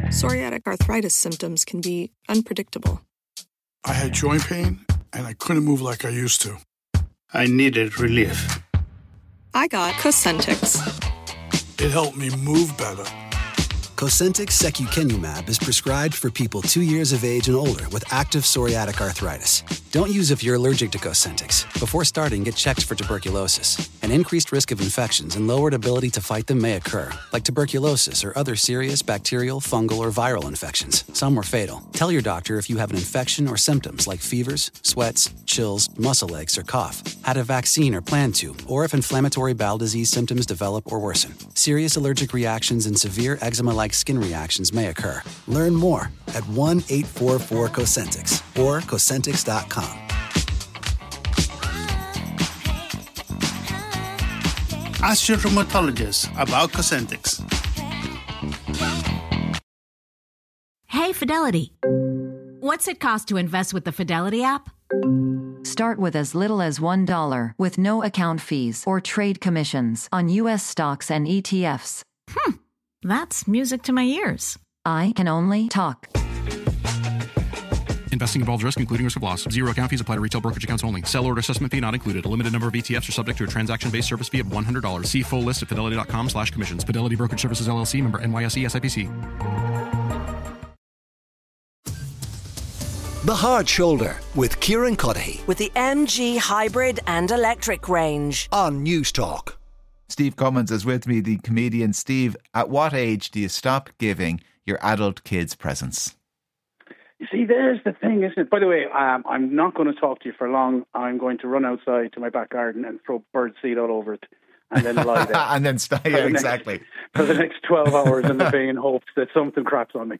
Psoriatic arthritis symptoms can be unpredictable. I had joint pain, and I couldn't move like I used to. I needed relief. I got Cosentyx. It helped me move better. Cosentyx secukinumab is prescribed for people 2 years of age and older with active psoriatic arthritis. Don't use if you're allergic to Cosentyx. Before starting, get checked for tuberculosis. An increased risk of infections and lowered ability to fight them may occur, like tuberculosis or other serious bacterial, fungal, or viral infections. Some were fatal. Tell your doctor if you have an infection or symptoms like fevers, sweats, chills, muscle aches, or cough, had a vaccine or plan to, or if inflammatory bowel disease symptoms develop or worsen. Serious allergic reactions and severe eczema-like skin reactions may occur. Learn more at 1-844-COSENTYX or Cosentyx.com. Ask your rheumatologist about Cosentyx. Hey, Fidelity. What's it cost to invest with the Fidelity app? Start with as little as $1 with no account fees or trade commissions on U.S. stocks and ETFs. That's music to my ears. I can only talk. Investing involves risk, including risk of loss. Zero account fees apply to retail brokerage accounts only. Sell order assessment fee not included. A limited number of ETFs are subject to a transaction-based service fee of $100. See full list at fidelity.com/commissions. Fidelity Brokerage Services, LLC, member NYSE SIPC. The Hard Shoulder with Kieran Cuddihy. With the MG hybrid and electric range. On News Talk. Steve Cummins is with me, the comedian. Steve, at what age do you stop giving your adult kids presents? You see, there's the thing, isn't it? By the way, I'm not going to talk to you for long. I'm going to run outside to my back garden and throw birdseed all over it and then lie there. And then stay, exactly. For the next 12 hours in the vain hopes that something craps on me.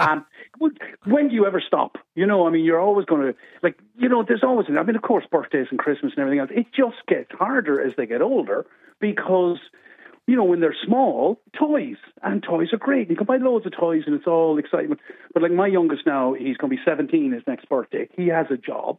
When do you ever stop? You know, I mean, you're always going to, like, you know, there's always, I mean, of course, birthdays and Christmas and everything else, it just gets harder as they get older because, you know, when they're small, toys are great. You can buy loads of toys and it's all excitement. But like my youngest now, he's going to be 17 his next birthday. He has a job,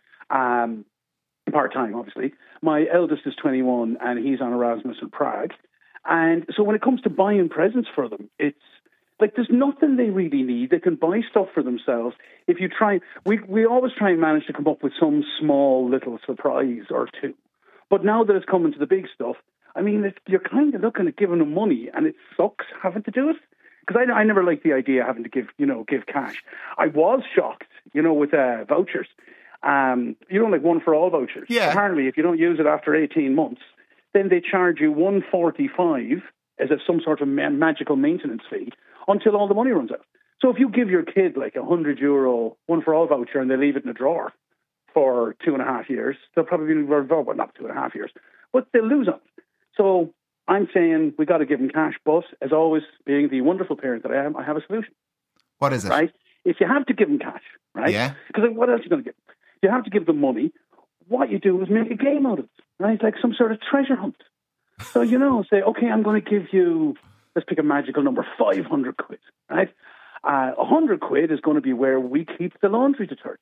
part-time, obviously. My eldest is 21 and he's on Erasmus in Prague. And so when it comes to buying presents for them, it's like there's nothing they really need. They can buy stuff for themselves. If you try, we always try and manage to come up with some small little surprise or two. But now that it's coming to the big stuff, I mean, you're kind of looking at giving them money, and it sucks having to do it. Because I never liked the idea of having to give cash. I was shocked, with vouchers. Like one for all vouchers. Yeah. Apparently, if you don't use it after 18 months, then they charge you $145 as some sort of magical maintenance fee until all the money runs out. So if you give your kid like €100 one for all voucher and they leave it in a drawer for 2.5 years, they'll probably be, well, not 2.5 years, but they'll lose on it. So I'm saying we got to give them cash, but as always, being the wonderful parent that I am, I have a solution. What is it? Right? If you have to give them cash, right? Yeah. Because what else are you going to give? You have to give them money. What you do is make a game out of it, right? Like some sort of treasure hunt. So, say, okay, I'm going to give you, let's pick a magical number, 500 quid, right? 100 quid is going to be where we keep the laundry detergent.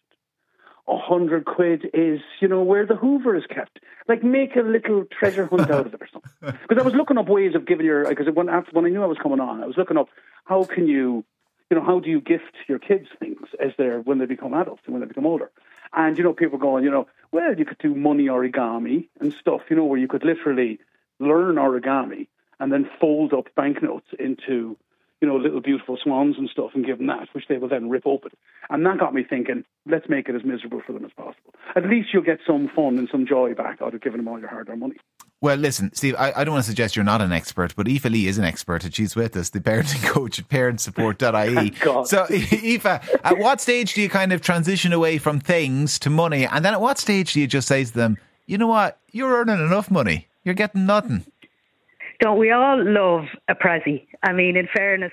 100 quid is, where the Hoover is kept. Like, make a little treasure hunt out of it or something. Because I was looking up ways of giving because when I knew I was coming on, I was looking up how can you, how do you gift your kids things when they become adults and when they become older. And, people going, well, you could do money origami and stuff, where you could literally learn origami and then fold up banknotes into, little beautiful swans and stuff and give them that, which they will then rip open. And that got me thinking, let's make it as miserable for them as possible. At least you'll get some fun and some joy back out of giving them all your hard-earned money. Well, listen, Steve, I don't want to suggest you're not an expert, but Aoife Lee is an expert and she's with us, the parenting coach at parentsupport.ie. So, Aoife, at what stage do you kind of transition away from things to money? And then at what stage do you just say to them, you know what, you're earning enough money, you're getting nothing? Don't we all love a pressie? I mean, in fairness,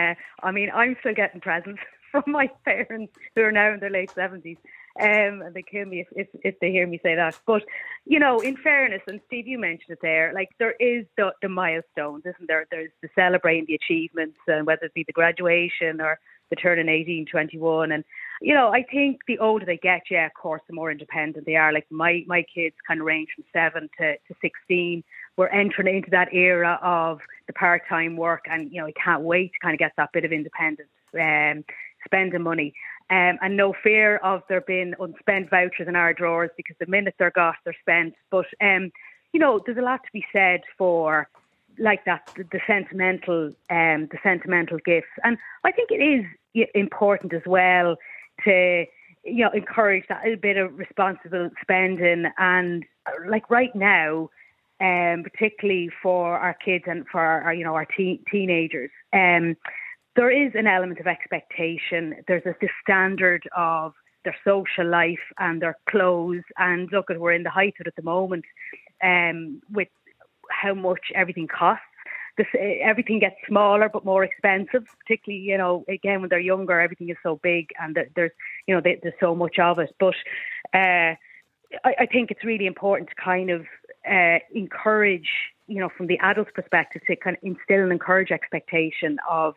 I'm still getting presents from my parents who are now in their late 70s. And they kill me if they hear me say that. But, in fairness, and Steve, you mentioned it there, like there is the milestones, isn't there? There's the celebrating the achievements, and whether it be the graduation or the turning 18, 21. And, I think the older they get, of course, the more independent they are. Like my kids kind of range from 7 to 16. we're entering into that era of the part-time work, and I can't wait to kind of get that bit of independence, spending money, and no fear of there being unspent vouchers in our drawers, because the minute they're got, they're spent. But there's a lot to be said for like that, the sentimental gifts, and I think it is important as well to encourage that a bit of responsible spending. And like right now, particularly for our kids and for our teenagers, there is an element of expectation. There's the standard of their social life and their clothes, and look, we're in the height of it at the moment, with how much everything costs. Everything gets smaller but more expensive, particularly, again, when they're younger, everything is so big and there's so much of it. But I think it's really important to kind of encourage, from the adult's perspective, to kind of instill and encourage expectation of,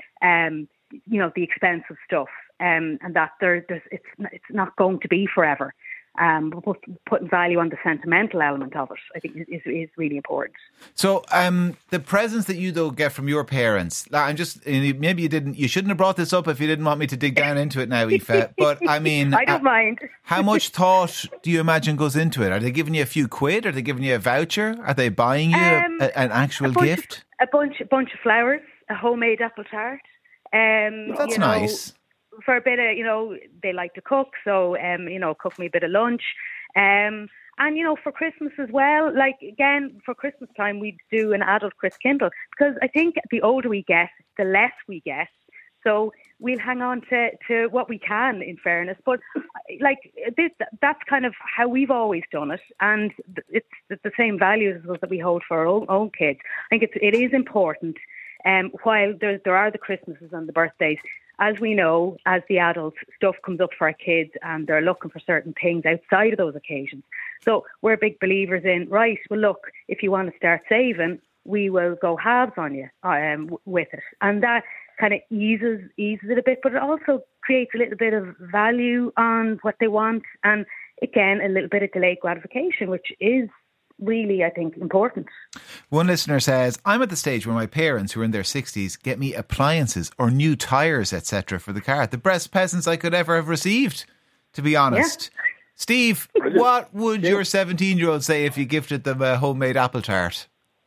the expensive stuff, and that it's not going to be forever. But putting value on the sentimental element of it, I think, is really important. So, the presents that you though get from your parents, maybe you shouldn't have brought this up if you didn't want me to dig down into it now, Aoife. But I mean, I don't mind. How much thought do you imagine goes into it? Are they giving you a few quid? Are they giving you a voucher? Are they buying you an actual gift? A bunch of flowers, a homemade apple tart. That's nice. For a bit of, they like to cook, so, cook me a bit of lunch. And, for Christmas as well, like, again, for Christmas time, we do an adult Kris Kindle, because I think the older we get, the less we get. So we'll hang on to what we can, in fairness. But, like, that's kind of how we've always done it. And it's the same values that we hold for our own kids. I think it is important, while there are the Christmases and the birthdays. As we know, as the adults, stuff comes up for our kids and they're looking for certain things outside of those occasions. So we're big believers in, right, well, look, if you want to start saving, we will go halves on you with it. And that kind of eases it a bit, but it also creates a little bit of value on what they want. And again, a little bit of delayed gratification, which is really, I think, important. One listener says, I'm at the stage where my parents, who are in their 60s, get me appliances or new tyres, etc. for the car. The best presents I could ever have received, to be honest. Yeah. Steve, what would your 17-year-old say if you gifted them a homemade apple tart?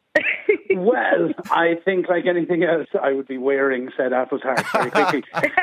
Well, I think like anything else, I would be wearing said apple tart very quickly.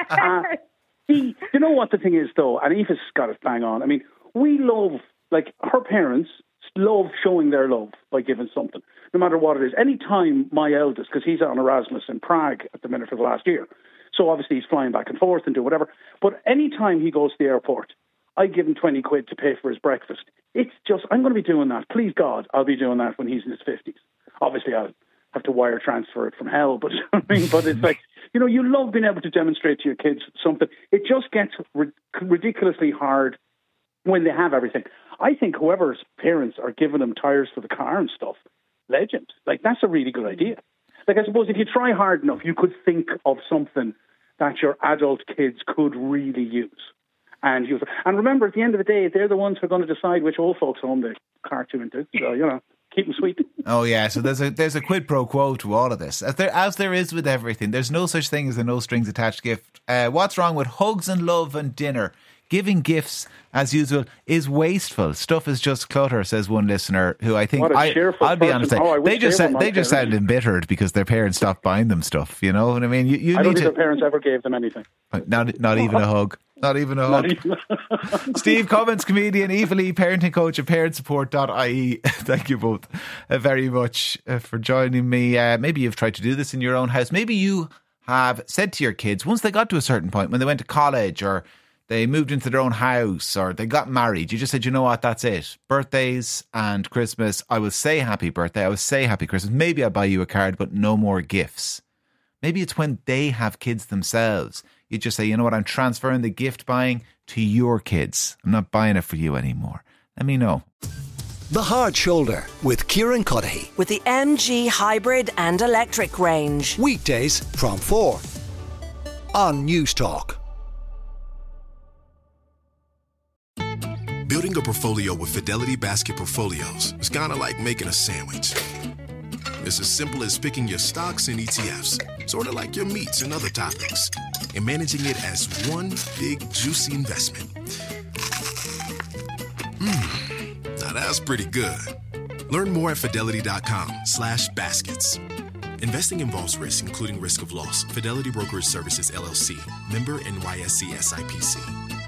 You know what the thing is, though, and Aoife's got it bang on. I mean, we love, like, her parents love showing their love by giving something, no matter what it is. Any time my eldest, because he's on Erasmus in Prague at the minute for the last year, so obviously he's flying back and forth and do whatever, but any time he goes to the airport, I give him 20 quid to pay for his breakfast. It's just, I'm going to be doing that. Please God, I'll be doing that when he's in his 50s. Obviously, I'll have to wire transfer it from hell, but but it's like, you love being able to demonstrate to your kids something. It just gets ridiculously hard when they have everything. I think whoever's parents are giving them tyres for the car and stuff, legend. Like, that's a really good idea. Like, I suppose if you try hard enough, you could think of something that your adult kids could really use. And remember, at the end of the day, they're the ones who are going to decide which old folks home the car to into. So, keep them sweet. Oh, yeah. So there's a quid pro quo to all of this. As there is with everything, there's no such thing as a no strings attached gift. What's wrong with hugs and love and dinner? Giving gifts, as usual, is wasteful. Stuff is just clutter, says one listener, who I think, I'll be honest, they just sound embittered because their parents stopped buying them stuff. You know what I mean? I don't think their parents ever gave them anything. Not even a hug. Not even a hug. Steve Cummins, comedian, Aoife Lee, parenting coach at parentsupport.ie. Thank you both very much for joining me. Maybe you've tried to do this in your own house. Maybe you have said to your kids, once they got to a certain point, when they went to college or they moved into their own house or they got married, you just said, you know what, that's it. Birthdays and Christmas, I will say happy birthday, I will say happy Christmas. Maybe I'll buy you a card, but no more gifts. Maybe it's when they have kids themselves. You just say, you know what, I'm transferring the gift buying to your kids. I'm not buying it for you anymore. Let me know. The Hard Shoulder with Kieran Cuddihy. With the MG Hybrid and Electric range. Weekdays from 4 on News Talk. Building a portfolio with Fidelity Basket Portfolios is kind of like making a sandwich. It's as simple as picking your stocks and ETFs, sort of like your meats and other toppings, and managing it as one big, juicy investment. Now that's pretty good. Learn more at Fidelity.com/baskets. Investing involves risk, including risk of loss. Fidelity Brokerage Services, LLC. Member NYSE SIPC.